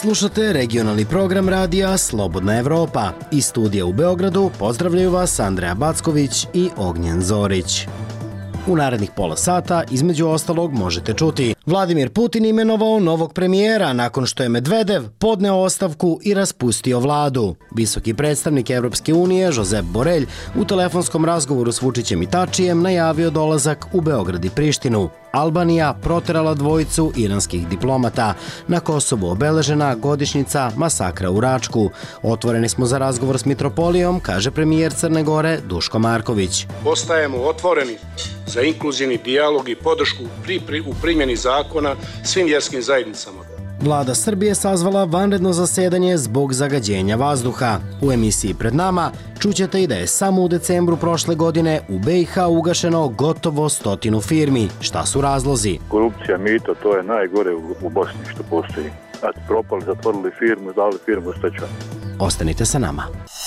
Slušate regionalni program radija Slobodna Evropa. Iz studija u Beogradu pozdravljaju vas Andreja Backović i Ognjen Zorić. U narednih pola sata, između ostalog, možete čuti: Vladimir Putin imenovao novog premijera nakon što je Medvedev podneo ostavku i raspustio vladu. Visoki predstavnik Evropske unije, Josep Borrell, u telefonskom razgovoru s Vučićem i Tačijem najavio dolazak u Beograd i Prištinu. Albanija proterala dvojicu iranskih diplomata. Na Kosovu obeležena godišnjica masakra u Račku. Otvoreni smo za razgovor s mitropolijom, kaže premijer Crne Gore Duško Marković. Ostajemo otvoreni za inkluzivni dijalog i podršku u primjeni zakona svim vjerskim zajednicama. Vlada Srbije sazvala vanredno zasedanje zbog zagađenja vazduha. U emisiji Pred nama čućete i da je samo u decembru prošle godine u BiH ugašeno gotovo 100 firmi. Šta su razlozi? Korupcija, mito, to je najgore u Bosni što postoji. Znači, propali, zatvorili firmu, dali firmu u stečaj. Ostanite sa nama.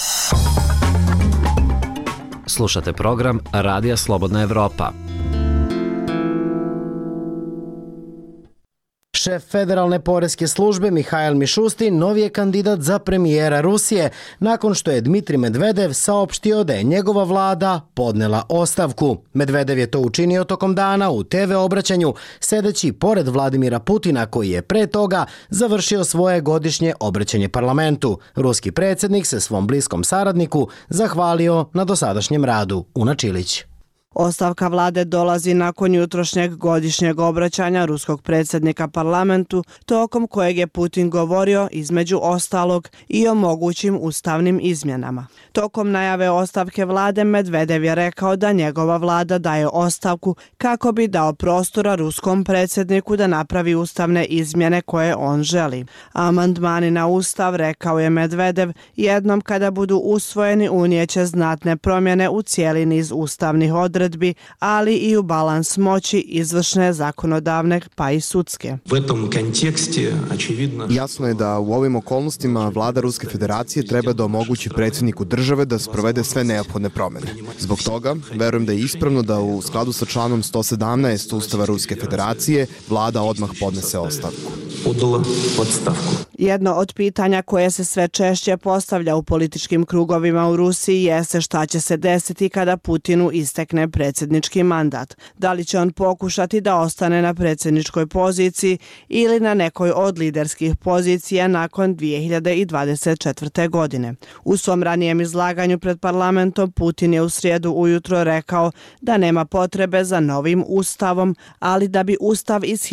Slušate program Radija Slobodna Evropa. Šef Federalne poreske službe Mihail Mišustin novi je kandidat za premijera Rusije nakon što je Dmitrij Medvedev saopštio da je njegova vlada podnela ostavku. Medvedev je to učinio tokom dana u TV obraćanju, sedeći pored Vladimira Putina koji je pre toga završio svoje godišnje obraćanje parlamentu. Ruski predsjednik se svom bliskom saradniku zahvalio na dosadašnjem radu. Una Čilić. Ostavka vlade dolazi nakon jutrošnjeg godišnjeg obraćanja ruskog predsjednika parlamentu, tokom kojeg je Putin govorio, između ostalog, i o mogućim ustavnim izmjenama. Tokom najave ostavke vlade, Medvedev je rekao da njegova vlada daje ostavku kako bi dao prostora ruskom predsjedniku da napravi ustavne izmjene koje on želi. Amandmani na ustav, rekao je Medvedev, jednom kada budu usvojeni unijeće znatne promjene u cijeli niz ustavnih odredbi, ali i u balans moći izvršne, zakonodavne pa i sudske. Jasno je da u ovim okolnostima vlada Ruske federacije treba da omogući predsjedniku države da sprovede sve neophodne promjene. Zbog toga, verujem da je ispravno da u skladu sa članom 117 Ustava Ruske federacije vlada odmah podnese ostavku. Jedno od pitanja koje se sve češće postavlja u političkim krugovima u Rusiji jeste šta će se desiti kada Putinu istekne predsjednički mandat. Da li će on pokušati da ostane na predsjedničkoj poziciji ili na nekoj od liderskih pozicija nakon 2024. godine. U svom ranijem izlaganju pred parlamentom Putin je u srijedu ujutro rekao da nema potrebe za novim ustavom, ali da bi ustav iz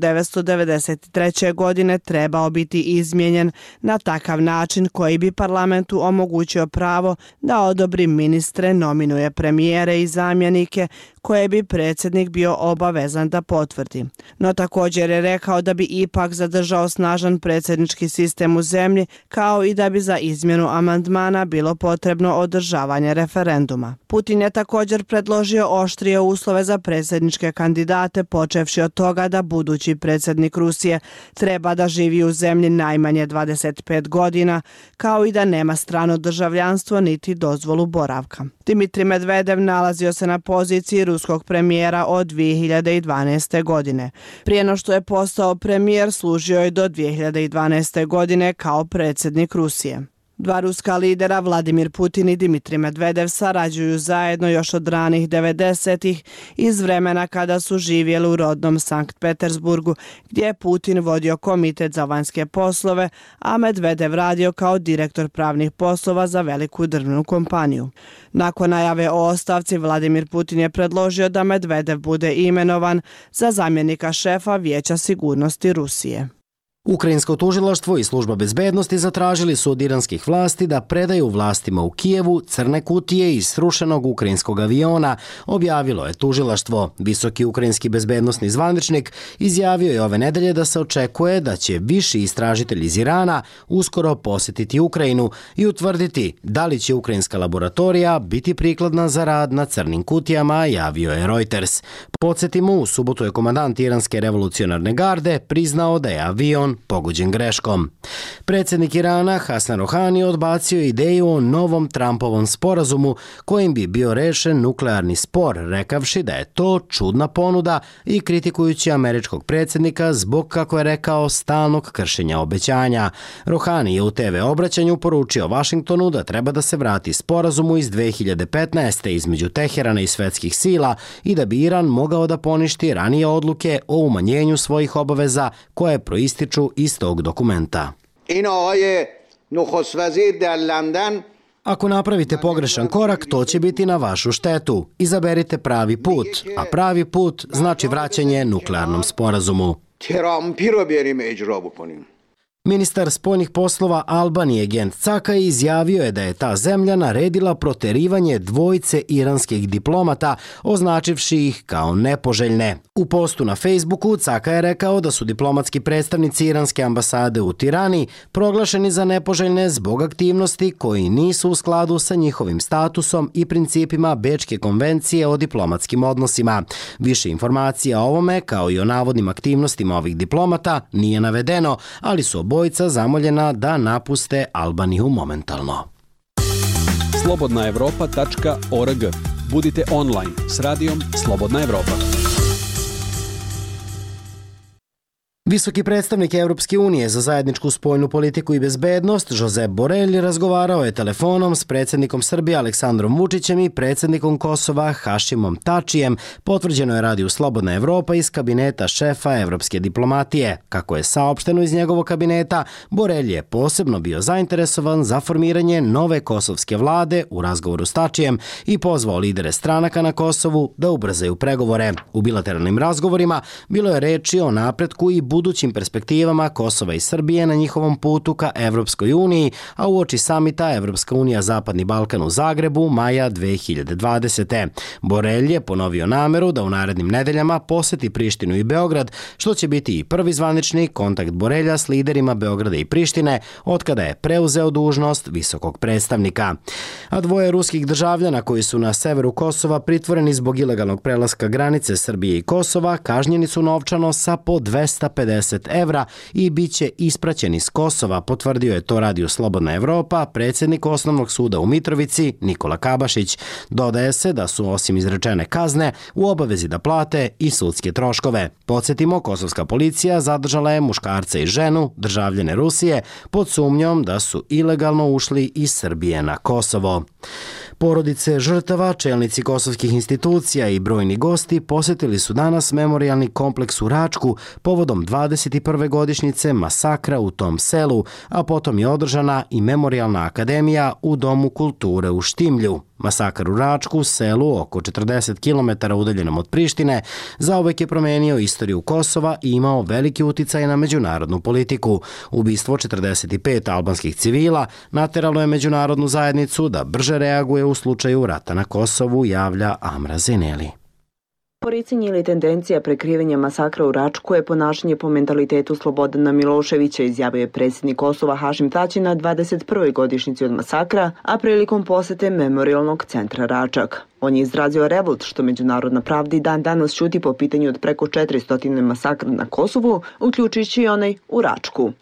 1993. godine trebao biti izmijenjen na takav način koji bi parlamentu omogućio pravo da odobri ministre, nominuje premijere i zamjenike koje bi predsjednik bio obavezan da potvrdi. No također je rekao da bi ipak zadržao snažan predsjednički sistem u zemlji, kao i da bi za izmjenu amandmana bilo potrebno održavanje referenduma. Putin je također predložio oštrije uslove za predsjedničke kandidate, počevši od toga da budući predsjednik Rusije treba da živi u zemlji najmanje 25 godina, kao i da nema strano državljanstvo niti dozvolu boravka. Dmitrij Medvedev nalazio se na poziciji ruskog premijera od 2012. godine. Prije no što je postao premijer, služio je do 2012. godine kao predsjednik Rusije. Dva ruska lidera, Vladimir Putin i Dmitrij Medvedev, sarađuju zajedno još od ranih 90-ih iz vremena kada su živjeli u rodnom Sankt Petersburgu, gdje je Putin vodio komitet za vanjske poslove, a Medvedev radio kao direktor pravnih poslova za veliku drvnu kompaniju. Nakon najave o ostavci, Vladimir Putin je predložio da Medvedev bude imenovan za zamjenika šefa Vijeća sigurnosti Rusije. Ukrajinsko tužilaštvo i služba bezbednosti zatražili su od iranskih vlasti da predaju vlastima u Kijevu crne kutije iz srušenog ukrajinskog aviona, objavilo je tužilaštvo. Visoki ukrajinski bezbednosni zvaničnik izjavio je ove nedelje da se očekuje da će viši istražitelj iz Irana uskoro posjetiti Ukrajinu i utvrditi da li će ukrajinska laboratorija biti prikladna za rad na crnim kutijama, javio je Reuters. Podsjetimo, u subotu je komandant Iranske revolucionarne garde priznao da je avion Iran pogođen greškom. Predsjednik Irana Hasan Rohani odbacio ideju o novom Trumpovom sporazumu kojim bi bio rešen nuklearni spor, rekavši da je to čudna ponuda i kritikujući američkog predsjednika zbog, kako je rekao, stalnog kršenja obećanja. Rohani je u TV obraćanju poručio Vašingtonu da treba da se vrati sporazumu iz 2015. između Teherana i svetskih sila i da bi Iran mogao da poništi ranije odluke o umanjenju svojih obaveza koje proističu iz tog dokumenta. Ako napravite pogrešan korak, to će biti na vašu štetu. Izaberite pravi put, a pravi put znači vraćanje nuklearnom sporazumu. Ministar spoljnih poslova Albanije Gent Cakaj izjavio je da je ta zemlja naredila proterivanje dvojice iranskih diplomata, označivši ih kao nepoželjne. U postu na Facebooku Cakaj je rekao da su diplomatski predstavnici iranske ambasade u Tirani proglašeni za nepoželjne zbog aktivnosti koji nisu u skladu sa njihovim statusom i principima Bečke konvencije o diplomatskim odnosima. Više informacija o ovome, kao i o navodnim aktivnostima ovih diplomata, nije navedeno, ali su obojica zamoljena da napuste Albaniju momentalno. slobodnaevropa.org. Budite online s radijom Slobodna Evropa. Visoki predstavnik Evropske unije za zajedničku spoljnu politiku i bezbednost, Josep Borrell, razgovarao je telefonom s predsjednikom Srbije Aleksandrom Vučićem i predsjednikom Kosova Hašimom Tačijem, potvrđeno je Radiju Slobodna Evropa iz kabineta šefa evropske diplomatije. Kako je saopšteno iz njegovog kabineta, Borrell je posebno bio zainteresovan za formiranje nove kosovske vlade u razgovoru s Tačijem i pozvao lidere stranaka na Kosovu da ubrzaju pregovore. U bilateralnim razgovorima bilo je reči o napretku i budućim perspektivama Kosova i Srbije na njihovom putu ka Evropskoj uniji, a uoči samita Evropska unija Zapadni Balkan u Zagrebu maja 2020. Borrell je ponovio nameru da u narednim nedeljama poseti Prištinu i Beograd, što će biti i prvi zvanični kontakt Borrella s liderima Beograda i Prištine otkada je preuzeo dužnost visokog predstavnika. A dvoje ruskih državljana koji su na severu Kosova pritvoreni zbog ilegalnog prelaska granice Srbije i Kosova kažnjeni su novčano sa po 250 evra i bit će ispraćeni s Kosova, potvrdio je to Radiju Slobodna Evropa predsjednik Osnovnog suda u Mitrovici Nikola Kabašić. Dodaje se da su osim izrečene kazne u obavezi da plate i sudske troškove. Podsjetimo, kosovska policija zadržala je muškarca i ženu, državljane Rusije, pod sumnjom da su ilegalno ušli iz Srbije na Kosovo. Porodice žrtava, čelnici kosovskih institucija i brojni gosti posjetili su danas memorijalni kompleks u Račku povodom 21. godišnjice masakra u tom selu, a potom je održana i memorijalna akademija u Domu kulture u Štimlju. Masakar u Račku, selu oko 40 km udaljenom od Prištine, zauvek je promenio istoriju Kosova i imao veliki uticaj na međunarodnu politiku. Ubistvo 45 albanskih civila nateralo je međunarodnu zajednicu da brže reaguje u slučaju rata na Kosovu, javlja Amra Zeneli. Poricanje ili tendencija prekrivanja masakra u Račku je ponašanje po mentalitetu Slobodana Miloševića, izjavio je predsjednik Kosova Hašim Tači na 21. godišnjici od masakra, a prilikom posete memorijalnog centra Račak. On je izrazio revolt što međunarodna pravda i dan danas ćuti po pitanju od preko 400 masakra na Kosovu, uključujući i onaj u Račku.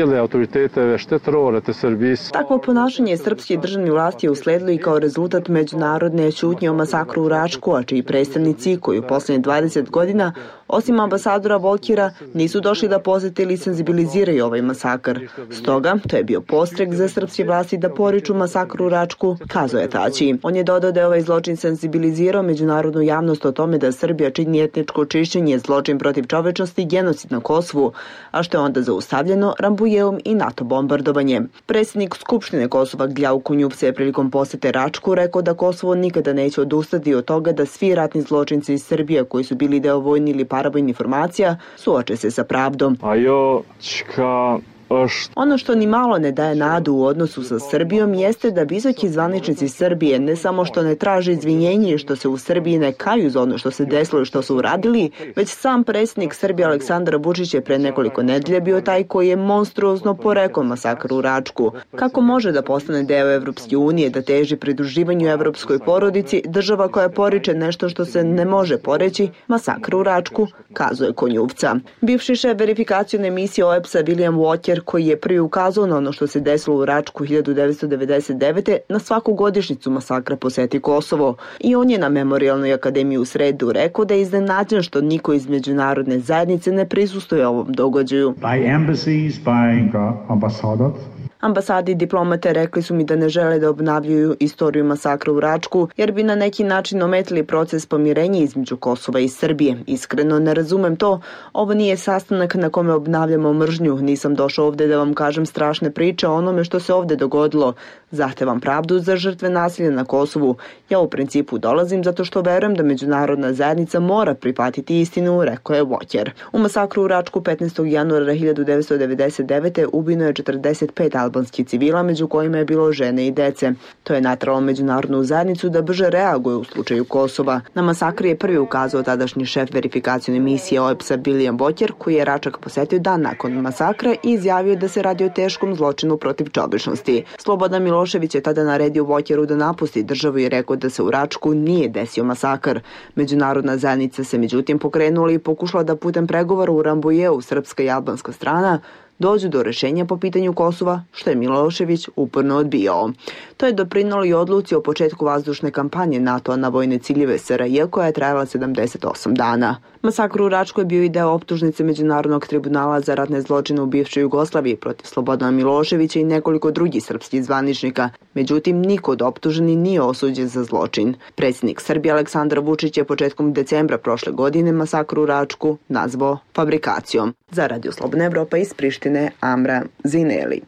Takvo ponašanje srpske državne vlasti je usledilo i kao rezultat međunarodne ćutnje o masakru u Račku, a čiji predstavnici koji u posljednje 20 godina, osim ambasadora Volkira, nisu došli da posete ili senzibiliziraju ovaj masakar. Stoga, to je bio postrek za srpske vlasti da poriču masakru u Račku, kazao je Tači. On je dodao da je ovaj zločin senzibilizirao međunarodnu javnost o tome da Srbija čini etničko čišćenje, zločin protiv čovečnosti i genocid na Kosovu, a što je onda zaustavljeno Rambujevom i NATO bombardovanjem. Predsjednik Skupštine Kosova Gljauko Njupse je prilikom posete Račku rekao da Kosovo nikada neće odustati od toga da svi ratni zločinci iz Srbije koji su bili deo vojni ili paravojnih formacija suoče se sa pravdom. Ono što ni malo ne daje nadu u odnosu sa Srbijom jeste da visoki zvaničnici Srbije ne samo što ne traže izvinjenje i što se u Srbiji ne kaju za ono što se desilo i što su uradili, već sam predsjednik Srbije Aleksandar Vučić je pre nekoliko nedelja bio taj koji je monstruozno porekao masakr u Račku. Kako može da postane deo Evropske unije, da teži pridruživanju evropskoj porodici, država koja poriče nešto što se ne može poreći, masakr u Račku, kazuje Konjuvca. Bivši šef verifikacione misije OEBS-a William Walker, koji je prvi ukazao na ono što se desilo u Račku 1999. na svaku godišnjicu masakra poseti Kosovo. I on je na Memorijalnoj akademiji u sredu rekao da je iznenađen što niko iz međunarodne zajednice ne prisustuje ovom događaju. Ambasadi i diplomate rekli su mi da ne žele da obnavljaju istoriju masakra u Račku, jer bi na neki način ometili proces pomirenja između Kosova i Srbije. Iskreno ne razumem to. Ovo nije sastanak na kome obnavljamo mržnju. Nisam došao ovde da vam kažem strašne priče o onome što se ovde dogodilo. Zahtevam pravdu za žrtve nasilja na Kosovu. Ja u principu dolazim zato što verujem da međunarodna zajednica mora prihvatiti istinu, rekao je Walker. U masakru u Račku 15. januara 1999. ubijeno je 45 albanskih civila, među kojima je bilo žene i dece. To je nateralo međunarodnu zajednicu da brže reaguje u slučaju Kosova. Na masakr je prvi ukazao tadašnji šef verifikacione misije OEBS-a William Walker, koji je Račak posetio dan nakon masakra i izjavio da se radi o teškom zločinu protiv čovječnosti. Slobodan Milošević je tada naredio Walkeru da napusti državu i rekao da se u Račku nije desio masakr. Međunarodna zajednica se međutim pokrenula i pokušala da putem pregovora u Rambujeu, srpska i albanska strana, dođu do rešenja po pitanju Kosova, što je Milošević uporno odbijao. To je doprinalo i odluci o početku vazdušne kampanje NATO-a na vojne ciljeve SRJ, koja je trajala 78 dana. Masakr u Račku je bio i deo optužnice Međunarodnog tribunala za ratne zločine u bivšoj Jugoslaviji protiv Slobodana Miloševića i nekoliko drugih srpskih zvaničnika. Međutim, niko od optuženi nije osuđen za zločin. Predsjednik Srbije Aleksandar Vučić je početkom decembra prošle godine masakr u Račku nazvao fabrikacijom. Za Radio Slobodna Evropa iz Prištine, Amra Zineli.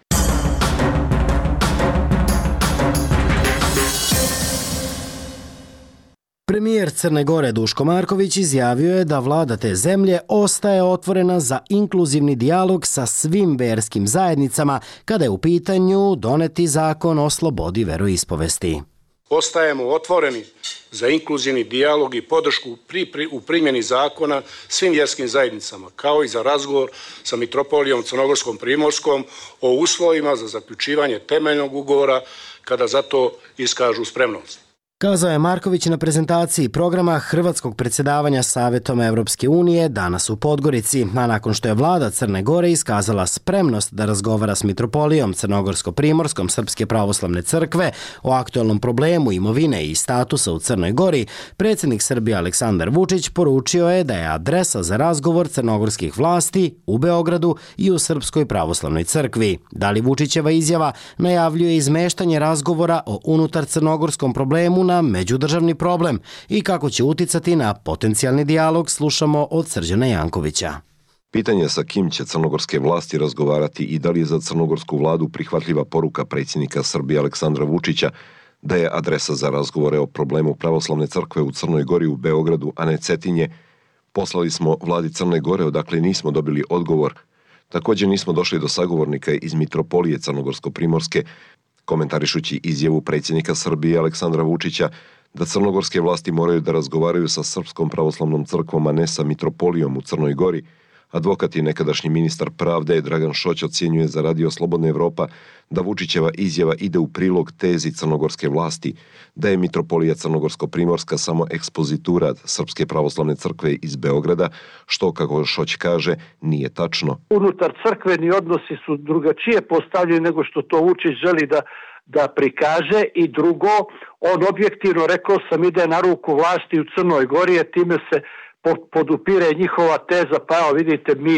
Premijer Crne Gore Duško Marković izjavio je da vlada te zemlje ostaje otvorena za inkluzivni dijalog sa svim verskim zajednicama kada je u pitanju doneti zakon o slobodi veroispovesti. Ostajemo otvoreni za inkluzivni dijalog i podršku u primjeni zakona svim vjerskim zajednicama, kao i za razgovor sa mitropolijom Crnogorskom Primorskom o uslovima za zaključivanje temeljnog ugovora kada za to iskažu spremnost. Kazao je Marković na prezentaciji programa hrvatskog predsjedavanja Savetom Evropske unije danas u Podgorici, a nakon što je vlada Crne Gore iskazala spremnost da razgovara s mitropolijom Crnogorsko-Primorskom Srpske pravoslavne crkve o aktualnom problemu imovine i statusa u Crnoj Gori, predsjednik Srbije Aleksandar Vučić poručio je da je adresa za razgovor crnogorskih vlasti u Beogradu i u Srpskoj pravoslavnoj crkvi. Da li Vučićeva izjava najavljuje izmeštanje razgovora o unutar crnogorskom problemu na međudržavni problem i kako će uticati na potencijalni dijalog, slušamo od Srđana Jankovića. Pitanje sa kim će crnogorske vlasti razgovarati i da li je za crnogorsku vladu prihvatljiva poruka predsjednika Srbije Aleksandra Vučića da je adresa za razgovore o problemu pravoslavne crkve u Crnoj Gori u Beogradu, a ne Cetinje, poslali smo vladi Crne Gore odakle nismo dobili odgovor. Također nismo došli do sagovornika iz mitropolije Crnogorsko-Primorske, komentarišući izjavu predsjednika Srbije Aleksandra Vučića da crnogorske vlasti moraju da razgovaraju sa Srpskom pravoslavnom crkvom, a ne sa mitropolijom u Crnoj Gori. Advokat i nekadašnji ministar pravde Dragan Šoć ocjenjuje za Radio Slobodna Evropa da Vučićeva izjava ide u prilog tezi crnogorske vlasti, da je mitropolija Crnogorsko-Primorska samo ekspozitura Srpske pravoslavne crkve iz Beograda, što, kako Šoć kaže, nije tačno. Unutar crkveni odnosi su drugačije postavljeni nego što to Vučić želi da prikaže, i drugo, on objektivno, rekao sam, ide na ruku vlasti u Crnoj Gori, a time se podupire njihova teza, pa evo vidite, mi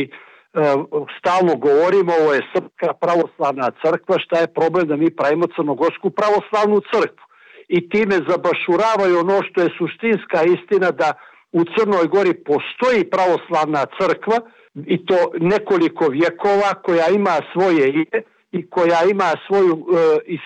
stalno govorimo, ovo je Srpska pravoslavna crkva, šta je problem da mi pravimo Crnogorsku pravoslavnu crkvu, i time zabašuravaju ono što je suštinska istina, da u Crnoj Gori postoji pravoslavna crkva, i to nekoliko vjekova, koja ima svoje ime i koja ima svoju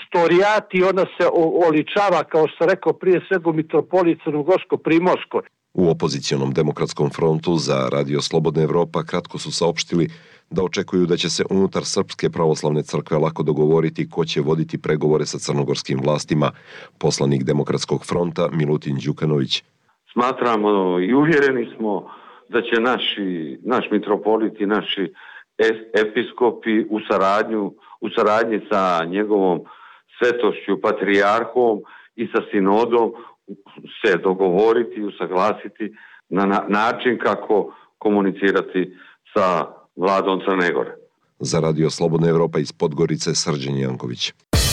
istorijat, i ona se oličava, kao što sam rekao, prije svega u mitropoliji Crnogorsko-Primorskoj. U opozicionom demokratskom frontu za Radio Slobodna Evropa kratko su saopštili da očekuju da će se unutar Srpske pravoslavne crkve lako dogovoriti ko će voditi pregovore sa crnogorskim vlastima. Poslanik Demokratskog fronta Milutin Đukanović. Smatramo i uvjereni smo da će naš mitropolit i naši episkopi u saradnji sa njegovom svetošću, patrijarhom i sa sinodom se dogovoriti i usaglasiti na način kako komunicirati sa vladom Crne Gore. Za Radio Slobodna Evropa iz Podgorice Srđan Janković.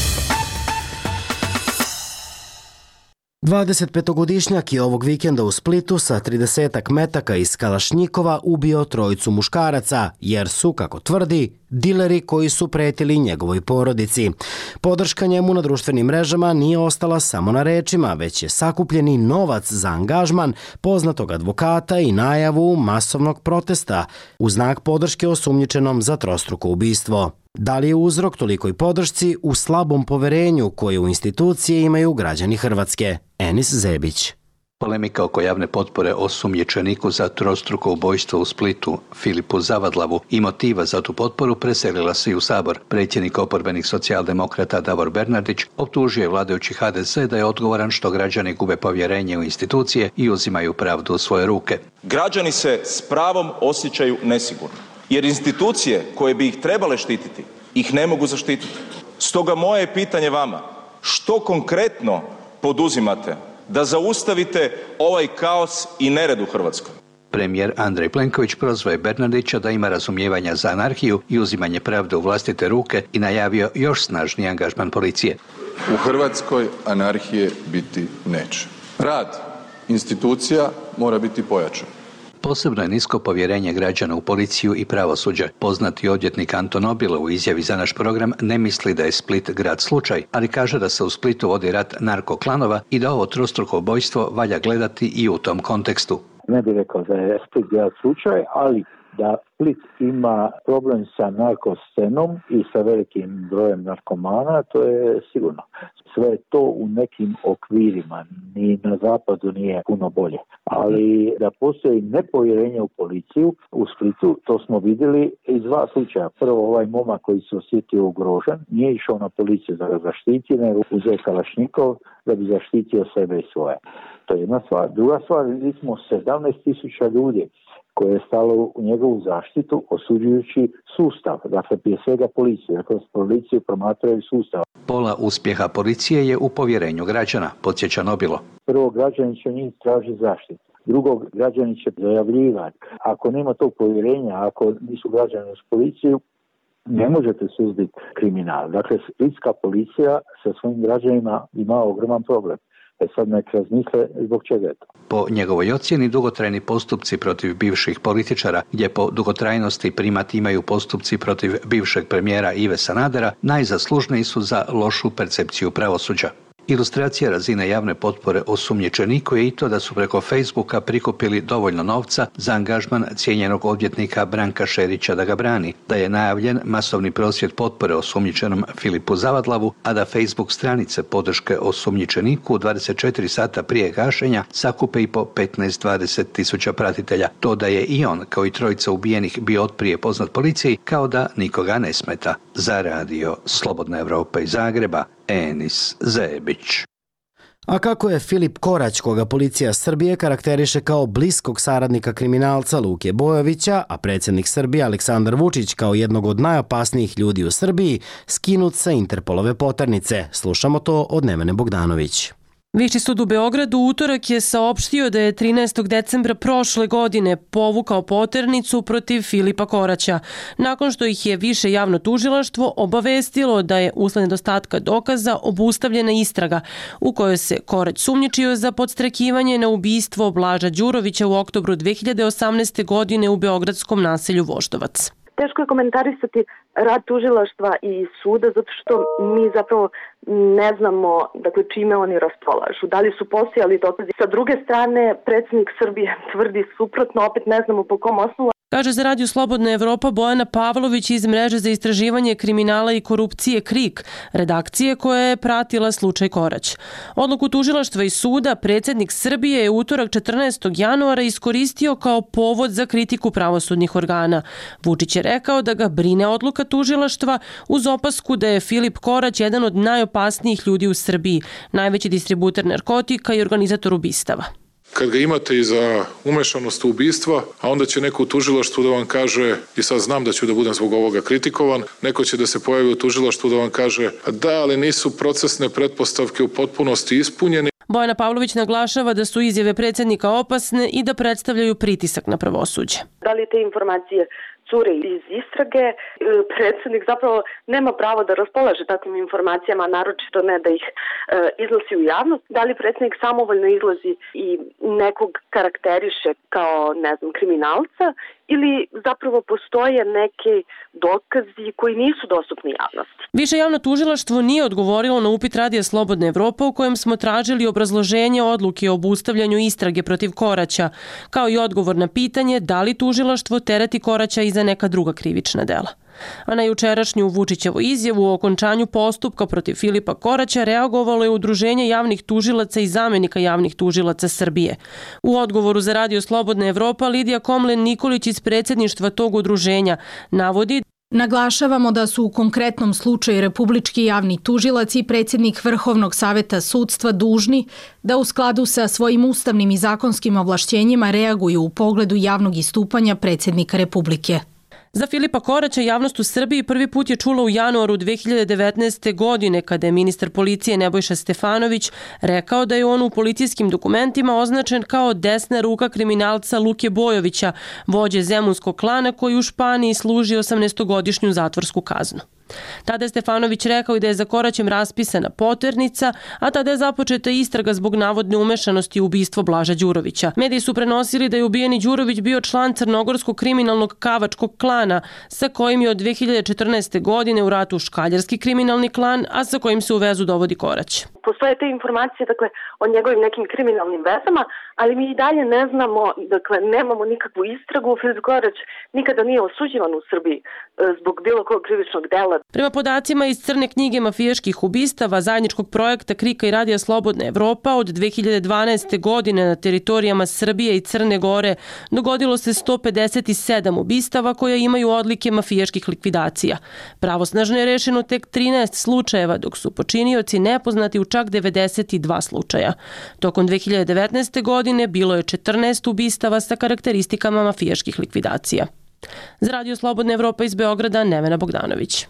25-godišnjak je ovog vikenda u Splitu sa 30 metaka iz Kalašnjikova ubio trojicu muškaraca, jer su, kako tvrdi, dileri koji su pretili njegovoj porodici. Podrška njemu na društvenim mrežama nije ostala samo na rečima, već je sakupljeni novac za angažman poznatog advokata i najavu masovnog protesta u znak podrške osumnjičenom za trostruko ubistvo. Da li je uzrok tolikoj podršci u slabom poverenju koje u institucije imaju građani Hrvatske? Enis Zebić. Polemika oko javne potpore osumnjičeniku za trostruko ubojstvo u Splitu, Filipu Zavadlavu, i motiva za tu potporu preselila se i u Sabor. Predsjednik oporbenih socijaldemokrata Davor Bernardić optužio je vladajući HDZ da je odgovoran što građani gube povjerenje u institucije i uzimaju pravdu u svoje ruke. Građani se s pravom osjećaju nesigurno, jer institucije koje bi ih trebale štititi ih ne mogu zaštititi. Stoga moje pitanje vama, što konkretno poduzimate da zaustavite ovaj kaos i nered u Hrvatskoj? Premijer Andrej Plenković prozvao je Bernardića da ima razumijevanja za anarhiju i uzimanje pravde u vlastite ruke i najavio još snažniji angažman policije. U Hrvatskoj anarhije biti neće. Rad institucija mora biti pojačan. Posebno je nisko povjerenje građana u policiju i pravosuđe. Poznati odvjetnik Anton Obilo u izjavi za naš program ne misli da je Split grad slučaj, ali kaže da se u Splitu vodi rat narkoklanova i da ovo trostruko ubojstvo valja gledati i u tom kontekstu. Ne bih rekao da je Split grad slučaj, ali da Split ima problem sa narkoscenom i sa velikim brojem narkomana, to je sigurno. Sve je to u nekim okvirima, ni na zapadu nije puno bolje. Ali da postoji nepovjerenje u policiju u Splitu, to smo vidjeli iz dva slučaja. Prvo, ovaj momak koji se osjetio ugrožen, nije išao na policiju da ga zaštiti, nego uzeo Kalašnjikov da bi zaštitio sebe i svoje. To je jedna stvar. Druga stvar, vidjeli smo 17.000 ljudi koje je stalo u njegovu zaštitu osuđujući sustav, dakle prije svega policiju, dakle policiju promatraju sustav. Pola uspjeha policije je u povjerenju građana, podsjeća Nobilo. Prvo, građani će njih tražiti zaštitu. Drugo, građani će dojavljivati. Ako nema tog povjerenja, ako nisu građani uz policiju, ne možete suzbiti kriminal. Dakle, splitska policija sa svojim građanima ima ogroman problem. Sad nek razmisle zbog čega je to. Po njegovoj ocjeni, dugotrajni postupci protiv bivših političara, gdje po dugotrajnosti primat imaju postupci protiv bivšeg premijera Ive Sanadera, najzaslužniji su za lošu percepciju pravosuđa. Ilustracija razine javne potpore osumnjičeniku je i to da su preko Facebooka prikupili dovoljno novca za angažman cijenjenog odvjetnika Branka Šerića da ga brani, da je najavljen masovni prosvjed potpore osumnjičenom Filipu Zavadlavu, a da Facebook stranice podrške osumnjičeniku 24 sata prije gašenja sakupe i po 15-20 tisuća pratitelja. To da je i on, kao i trojica ubijenih, bio otprije poznat policiji, kao da nikoga ne smeta. Za Radio Slobodna Evropa iz Zagreba, Enis Zebić. A kako je Filip Korać, koga policija Srbije karakteriše kao bliskog saradnika kriminalca Luke Bojovića, a predsjednik Srbije Aleksandar Vučić kao jednog od najopasnijih ljudi u Srbiji, skinut sa Interpolove poternice? Slušamo to od Nevene Bogdanović. Viši sud u Beogradu u utorak je saopštio da je 13. decembra prošle godine povukao poternicu protiv Filipa Koraća, nakon što ih je više javno tužilaštvo obavestilo da je usled nedostatka dokaza obustavljena istraga u kojoj se Korać sumnjičio za podstrekivanje na ubistvo Blaža Đurovića u oktobru 2018. godine u beogradskom naselju Voždovac. Teško je komentarisati rad tužilaštva i suda zato što mi zapravo ne znamo čime oni raspolažu. Da li su postojali dokazi? Sa druge strane, predsjednik Srbije tvrdi suprotno, opet ne znamo po kom osnovu. kaže za Radio Slobodna Evropa Bojana Pavlović iz mreže za istraživanje kriminala i korupcije KRIK, redakcije koja je pratila slučaj Korać. Odluku tužilaštva i suda predsjednik Srbije je utorak 14. januara iskoristio kao povod za kritiku pravosudnih organa. Vučić je rekao da ga brine odluka tužilaštva uz opasku da je Filip Korać jedan od najopasnijih ljudi u Srbiji, najveći distributer narkotika i organizator ubistava. Kad ga imate i za umešanost u ubistva, a onda će neko u tužilaštvu da vam kaže, i sad znam da ću da budem zbog ovoga kritikovan, neko će da se pojavi u tužilaštvu da vam kaže da, ali nisu procesne pretpostavke u potpunosti ispunjene. Bojana Pavlović naglašava da su izjave predsjednika opasne i da predstavljaju pritisak na pravosuđe. Da li te informacije cure iz istrage, predsjednik zapravo nema pravo da raspolaže takvim informacijama, naročito ne da ih iznosi u javnost. Da li predsjednik samovoljno izlazi i nekog karakteriše kao, kriminalca, ili zapravo postoje neki dokazi koji nisu dostupni javnosti. Više javno tužilaštvo nije odgovorilo na upit Radija Slobodna Evropa u kojem smo tražili obrazloženje odluke o obustavljanju istrage protiv Koraća, kao i odgovor na pitanje da li tužilaštvo tereti Koraća i za neka druga krivična dela. A na jučerašnju Vučićevu izjavu o okončanju postupka protiv Filipa Koraća reagovalo je Udruženje javnih tužilaca i zamenika javnih tužilaca Srbije. U odgovoru za Radio Slobodna Evropa Lidija Komlen-Nikolić iz predsjedništva tog udruženja navodi: Naglašavamo da su u konkretnom slučaju Republički javni tužilac i predsjednik Vrhovnog saveta sudstva dužni da u skladu sa svojim ustavnim i zakonskim ovlašćenjima reaguju u pogledu javnog istupanja predsjednika Republike. Za Filipa Koraća javnost u Srbiji prvi put je čula u januaru 2019. godine kada je ministar policije Nebojša Stefanović rekao da je on u policijskim dokumentima označen kao desna ruka kriminalca Luke Bojovića, vođe zemunskog klana koji u Španiji služi 18-godišnju zatvorsku kaznu. Tada je Stefanović rekao i da je za Koraćem raspisana poternica, a tada je započeta istraga zbog navodne umešanosti u ubistvo Blaža Đurovića. Mediji su prenosili da je ubijeni Đurović bio član crnogorskog kriminalnog kavačkog klana, sa kojim je od 2014. godine u ratu škaljarski kriminalni klan, a sa kojim se u vezu dovodi Korać. Postoje te informacije, o njegovim nekim kriminalnim vezama, ali mi i dalje ne znamo, nemamo nikakvu istragu. Filip Korać nikada nije osuđivan u Srbiji zbog bilo kog krivičnog dela. Prema podacima iz crne knjige mafijaških ubistava zajedničkog projekta KRIK-a i Radija Slobodna Evropa od 2012. godine na teritorijama Srbije i Crne Gore dogodilo se 157 ubistava koje imaju odlike mafijaških likvidacija. Pravosnažno je rešeno tek 13 slučajeva, dok su počinioci nepoznati u čak 92 slučaja. Tokom 2019. godine bilo je 14 ubistava sa karakteristikama mafijaških likvidacija. Za Radio Slobodna Evropa iz Beograda, Nevena Bogdanović.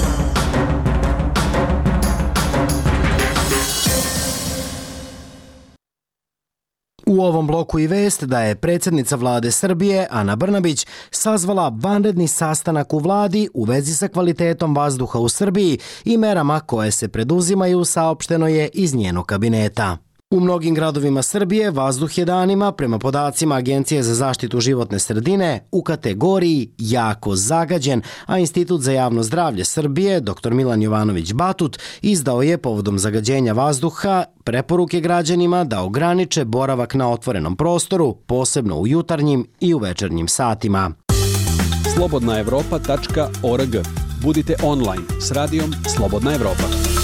U ovom bloku i vest da je predsjednica vlade Srbije, Ana Brnabić, sazvala vanredni sastanak u vladi u vezi sa kvalitetom vazduha u Srbiji i merama koje se preduzimaju, saopšteno je iz njenog kabineta. U mnogim gradovima Srbije vazduh je danima, prema podacima Agencije za zaštitu životne sredine, u kategoriji jako zagađen, a Institut za javno zdravlje Srbije, dr. Milan Jovanović Batut, izdao je povodom zagađenja vazduha preporuke građanima da ograniče boravak na otvorenom prostoru, posebno u jutarnjim i u večernjim satima. slobodnaevropa.org. Budite online s radijom Slobodna Evropa.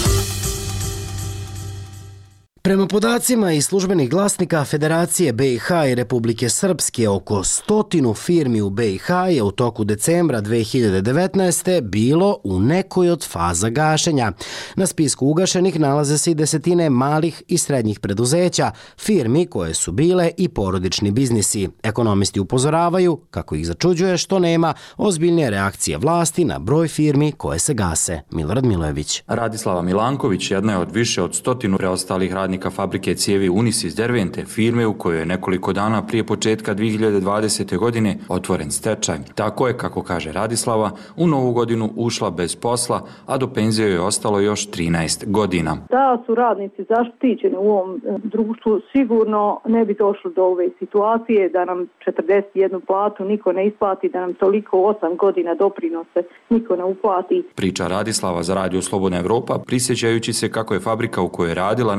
Prema podacima iz službenih glasnika Federacije BiH i Republike Srpske, oko 100 firmi u BiH je u toku decembra 2019. bilo u nekoj od faza gašenja. Na spisku ugašenih nalaze se i desetine malih i srednjih preduzeća, firmi koje su bile i porodični biznisi. Ekonomisti upozoravaju kako ih začuđuje što nema ozbiljnije reakcije vlasti na broj firmi koje se gase. Milorad Milojević. Radislava Milanković jedna je od više od 100 preostalih radnika fabrike cijevi Unis iz Dervente, firme u kojoj je nekoliko dana prije početka 2020. godine otvoren stečaj. Tako je, kako kaže Radislava, u novu godinu ušla bez posla, a do penzije je ostalo još 13 godina. Da su radnici zaštićeni u ovom društvu, sigurno ne bi došlo do ove situacije da nam 41 platu niko ne isplati, da nam toliko 8 godina doprinose niko ne uplati. Priča Radislava za Radio Slobodna Evropa, prisjećajući se kako je fabrika u kojoj je radila nekada za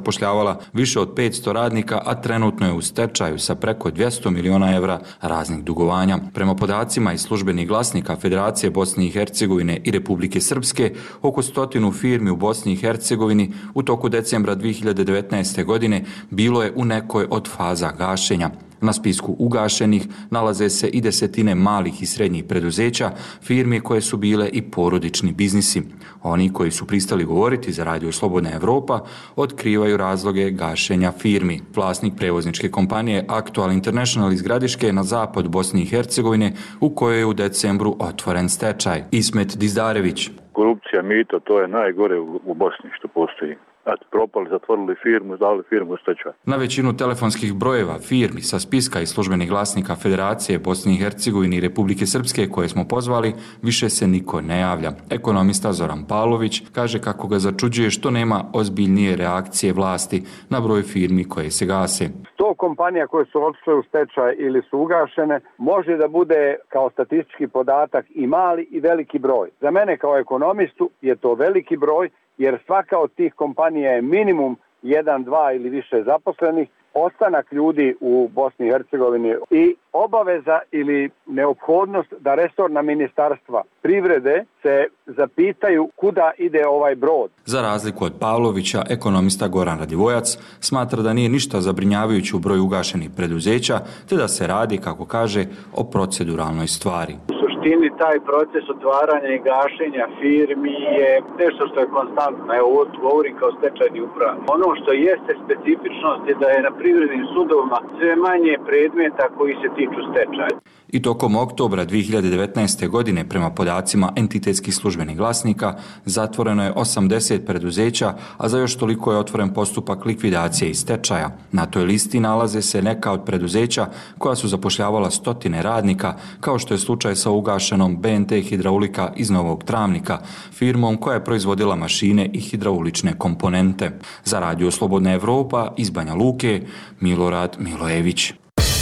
zapošljavala više od 500 radnika, a trenutno je u stečaju sa preko 200 miliona evra raznih dugovanja. Prema podacima iz službenih glasnika Federacije Bosne i Hercegovine i Republike Srpske, oko 100 firmi u Bosni i Hercegovini u toku decembra 2019. godine bilo je u nekoj od faza gašenja. Na spisku ugašenih nalaze se i desetine malih i srednjih preduzeća, firmi koje su bile i porodični biznisi. Oni koji su pristali govoriti za Radio Slobodna Evropa otkrivaju razloge gašenja firmi. Vlasnik prevozničke kompanije Actual International iz Gradiške na zapad Bosne i Hercegovine, u kojoj je u decembru otvoren stečaj. Ismet Dizdarević. Korupcija, mito, to je najgore u Bosni što postoji. Propali, zatvorili firmu, dali firmu u stečaj. Na većinu telefonskih brojeva firmi sa spiska i službenih glasnika Federacije Bosne i Hercegovine i Republike Srpske koje smo pozvali, više se niko ne javlja. Ekonomista Zoran Pavlović kaže kako ga začuđuje što nema ozbiljnije reakcije vlasti na broj firmi koje se gase. 100 kompanija koje su otišle u stečaj ili su ugašene može da bude kao statistički podatak i mali i veliki broj. Za mene kao ekonomistu je to veliki broj, jer svaka od tih kompanija je minimum 1, 2 ili više zaposlenih, ostanak ljudi u Bosni i Hercegovini i obaveza ili neophodnost da resorna ministarstva privrede se zapitaju kuda ide ovaj brod. Za razliku od Pavlovića, ekonomista Goran Radivojac smatra da nije ništa zabrinjavajući u broju ugašenih preduzeća, te da se radi, kako kaže, o proceduralnoj stvari. suštini taj proces otvaranja i gašenja firmi je nešto što je konstantno. Evo, govorim kao stečajni upravnik. Ono što jeste specifičnost je da je na privrednim sudovima sve manje predmeta koji se tiču stečaja. I tokom oktobra 2019. godine, prema podacima entitetskih službenih glasnika, zatvoreno je 80 preduzeća, a za još toliko je otvoren postupak likvidacije i stečaja. Na toj listi nalaze se neka od preduzeća koja su zapošljavala stotine radnika, kao što je slučaj sa ugašenom BNT Hidraulika iz Novog Travnika, firmom koja je proizvodila mašine i hidraulične komponente. Za Radio Slobodna Evropa iz Banja Luke, Milorad Milojević.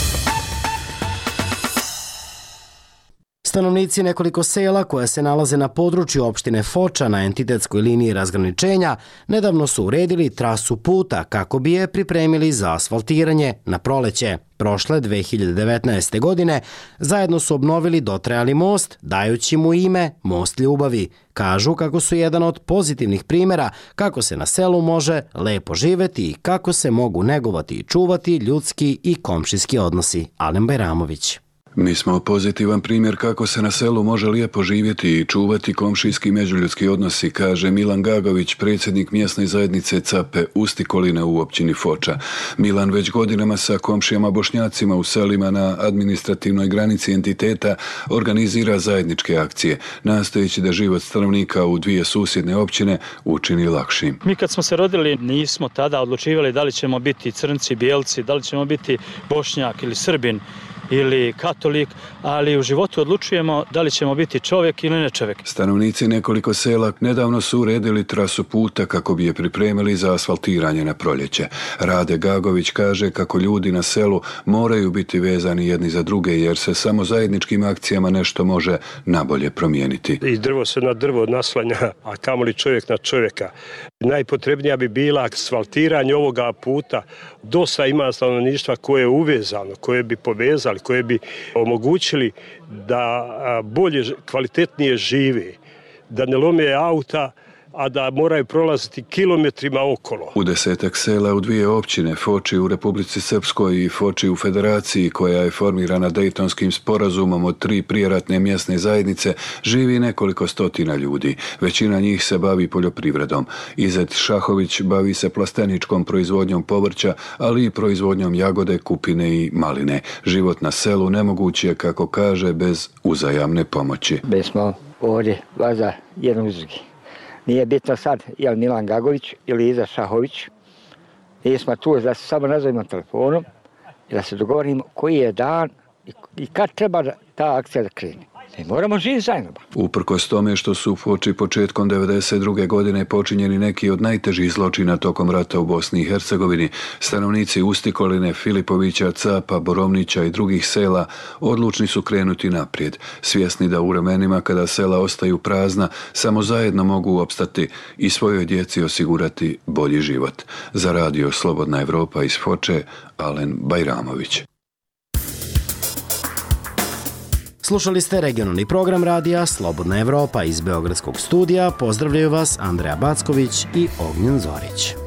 Stanovnici nekoliko sela koja se nalaze na području opštine Foča na entitetskoj liniji razgraničenja nedavno su uredili trasu puta kako bi je pripremili za asfaltiranje na proleće. Prošle 2019. godine zajedno su obnovili dotrajali most, dajući mu ime Most ljubavi. Kažu kako su jedan od pozitivnih primjera kako se na selu može lepo živeti i kako se mogu negovati i čuvati ljudski i komšijski odnosi. Alen Bajramović. Mi smo pozitivan primjer kako se na selu može lijepo živjeti i čuvati komšijski međuljudski odnosi, kaže Milan Gagović, predsjednik mjesne zajednice Cape Ustikoline u općini Foča. Milan već godinama sa komšijama Bošnjacima u selima na administrativnoj granici entiteta organizira zajedničke akcije, nastojeći da život stanovnika u dvije susjedne općine učini lakšim. Mi kad smo se rodili nismo tada odlučivali da li ćemo biti crnci, bijelci, da li ćemo biti Bošnjak ili Srbin ili katolik, ali u životu odlučujemo da li ćemo biti čovjek ili ne čovjek. Stanovnici nekoliko sela nedavno su uredili trasu puta kako bi je pripremili za asfaltiranje na proljeće. Rade Gagović kaže kako ljudi na selu moraju biti vezani jedni za druge jer se samo zajedničkim akcijama nešto može nabolje promijeniti. I drvo se na drvo naslanja, a kamoli čovjek na čovjeka. Najpotrebnija bi bila asfaltiranje ovoga puta. Dosta ima stanovništva koje je uvezano, koje bi povezali, koje bi omogućili da bolje, kvalitetnije žive, da ne lome auta, a da moraju prolaziti kilometrima okolo. U 10 sela u dvije općine, Foči u Republici Srpskoj i Foči u Federaciji, koja je formirana Dejtonskim sporazumom od 3 prijeratne mjesne zajednice, živi nekoliko stotina ljudi. Većina njih se bavi poljoprivredom. Izet Šahović bavi se plasteničkom proizvodnjom povrća, ali i proizvodnjom jagode, kupine i maline. Život na selu nemoguć je, kako kaže, bez uzajamne pomoći. Mi smo ovdje vaza jedan uz drugi. Nije bitno sad je li Milan Gagović ili Iza Šahović. Mi smo tu da se samo nazovimo telefonom i da se dogovorimo koji je dan i kad treba ta akcija da krene. Ne moramo živjeti zajedno. Uprkos tome što su u Foči početkom 1992. godine počinjeni neki od najtežih zločina tokom rata u Bosni i Hercegovini, stanovnici Ustikoline, Filipovića, Capa, Borovnića i drugih sela odlučni su krenuti naprijed, svjesni da u vremenima kada sela ostaju prazna, samo zajedno mogu opstati i svojoj djeci osigurati bolji život. Za radio Slobodna Evropa iz Foče, Alen Bajramović. Slušali ste regionalni program radija Slobodna Evropa iz Beogradskog studija. Pozdravljaju vas Andreja Backović i Ognjen Zorić.